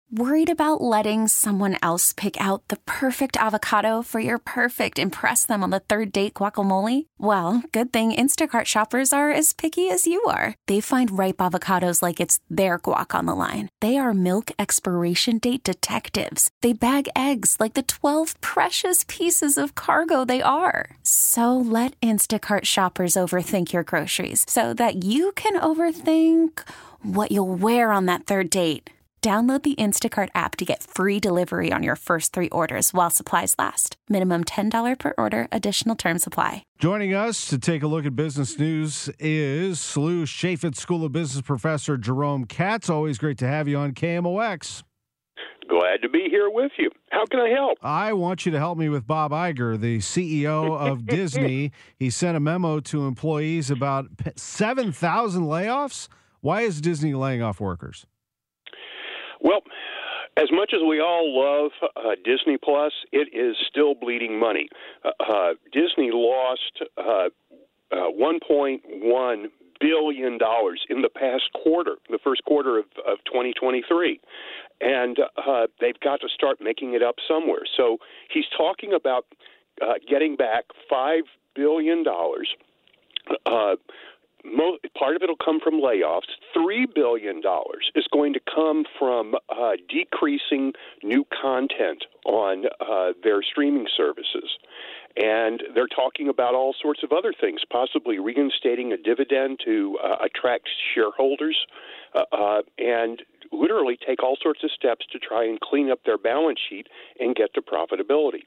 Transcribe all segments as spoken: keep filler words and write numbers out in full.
Worried about letting someone else pick out the perfect avocado for your perfect impress them on the third date guacamole? Well, good thing Instacart shoppers are as picky as you are. They find ripe avocados like it's their guac on the line. They are milk expiration date detectives. They bag eggs like the twelve precious pieces of cargo they are. So let Instacart shoppers overthink your groceries so that you can overthink what you'll wear on that third date. Download the Instacart app to get free delivery on your first three orders while supplies last. Minimum ten dollars per order. Additional terms apply. Joining us to take a look at business news is S L U Chaffetz School of Business professor Jerome Katz. Always great to have you on K M O X. Glad to be here with you. How can I help? I want you to help me with Bob Iger, the C E O of Disney. He sent a memo to employees about seven thousand layoffs. Why is Disney laying off workers? Well, as much as we all love uh, Disney Plus, it is still bleeding money. Uh, uh, Disney lost uh, uh, one point one billion dollars in the past quarter, the first quarter of, of twenty twenty-three. And uh, they've got to start making it up somewhere. So he's talking about uh, getting back five billion dollars. Uh, Most, part of it will come from layoffs. three billion dollars is going to come from uh, decreasing new content on uh, their streaming services. And they're talking about all sorts of other things, possibly reinstating a dividend to uh, attract shareholders uh, uh, and literally take all sorts of steps to try and clean up their balance sheet and get to profitability.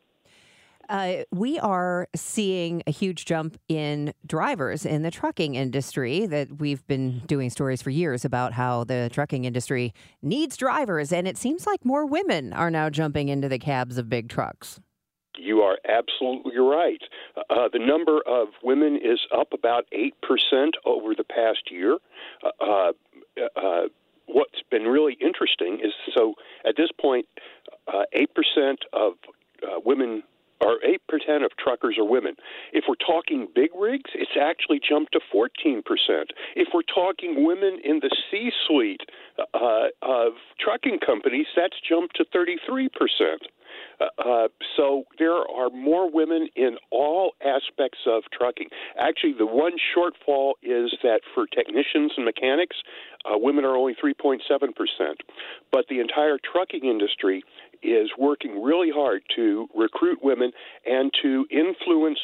Uh, we are seeing a huge jump in drivers in the trucking industry. That we've been doing stories for years about how the trucking industry needs drivers, and it seems like more women are now jumping into the cabs of big trucks. You are absolutely right. Uh, the number of women is up about eight percent over the past year. Uh, uh, what's been really interesting is, so at this point, uh, eight percent of uh, women or eight percent of truckers are women. If we're talking big rigs, it's actually jumped to fourteen percent. If we're talking women in the C-suite uh, of trucking companies, that's jumped to thirty-three percent. Uh, uh, so there are more women in all aspects of trucking. Actually, the one shortfall is that for technicians and mechanics, uh, women are only three point seven percent. But the entire trucking industry is working really hard to recruit women and to influence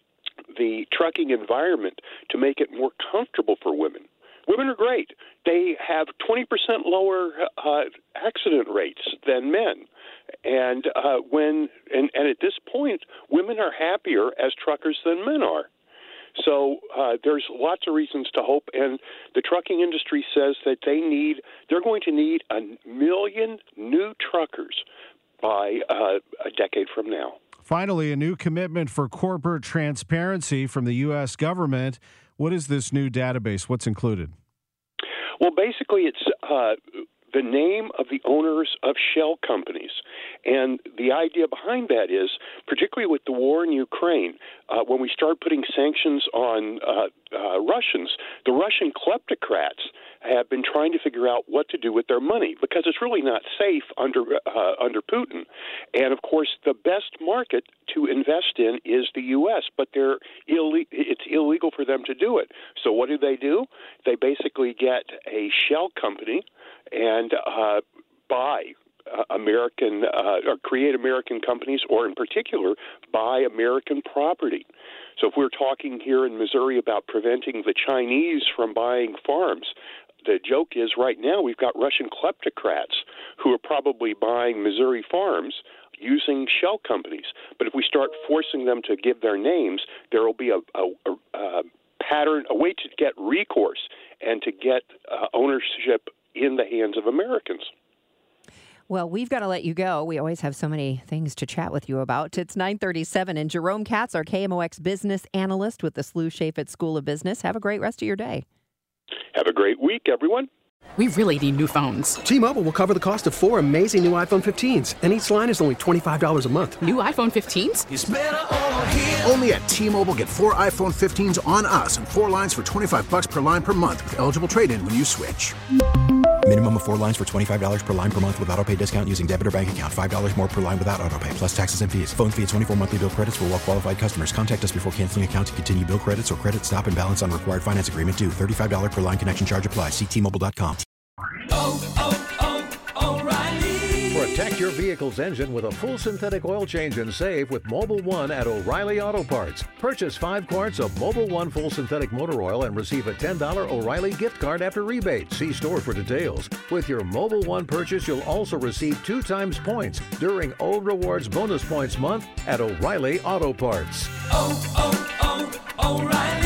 the trucking environment to make it more comfortable for women. Women are great. They have twenty percent lower uh, accident rates than men. And uh, when and, and at this point, women are happier as truckers than men are. So uh, there's lots of reasons to hope, and the trucking industry says that they need they're going to need a million new truckers by uh, a decade from now. Finally, a new commitment for corporate transparency from the U S government. What is this new database? What's included? Well, basically, it's uh, the name of the owners of shell companies. And the idea behind that is, particularly with the war in Ukraine, uh, when we start putting sanctions on uh, uh, Russians, the Russian kleptocrats have been trying to figure out what to do with their money because it's really not safe under uh, under Putin. And, of course, the best market to invest in is the U S, but they're Ill- it's illegal for them to do it. So what do they do? They basically get a shell company and uh, buy uh, American uh, or create American companies, or in particular, buy American property. So if we're talking here in Missouri about preventing the Chinese from buying farms, the joke is right now we've got Russian kleptocrats who are probably buying Missouri farms using shell companies. But if we start forcing them to give their names, there will be a, a, a, a pattern, a way to get recourse and to get uh, ownership in the hands of Americans. Well, we've got to let you go. We always have so many things to chat with you about. It's nine thirty-seven, and Jerome Katz, our K M O X business analyst with the S L U Chaffetz School of Business. Have a great rest of your day. Have a great week, everyone. We really need new phones. T-Mobile will cover the cost of four amazing new iPhone fifteens, and each line is only twenty-five dollars a month. New iPhone fifteens? It's better over here. Only at T-Mobile, get four iPhone fifteens on us and four lines for twenty-five dollars per line per month with eligible trade-in when you switch. Minimum of four lines for twenty-five dollars per line per month with autopay discount using debit or bank account. five dollars more per line without autopay, plus taxes and fees. Phone fee at twenty-four monthly bill credits for well-qualified customers. Contact us before canceling account to continue bill credits or credit stop and balance on required finance agreement due. thirty-five dollars per line connection charge applies. See T Mobile dot com. Oh, oh, oh, O'Reilly. Protect your vehicle's engine with a full synthetic oil change and save with Mobil one at O'Reilly Auto Parts. Purchase five quarts of Mobil one full synthetic motor oil and receive a ten dollars O'Reilly gift card after rebate. See store for details. With your Mobil one purchase, you'll also receive two times points during O Rewards Bonus Points Month at O'Reilly Auto Parts. Oh, oh, oh, O'Reilly.